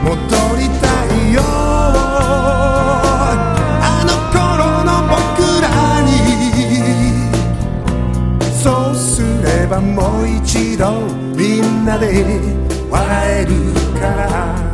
戻りたいよ、あの頃の僕らに。そうすればもう一度みんなで笑えるから。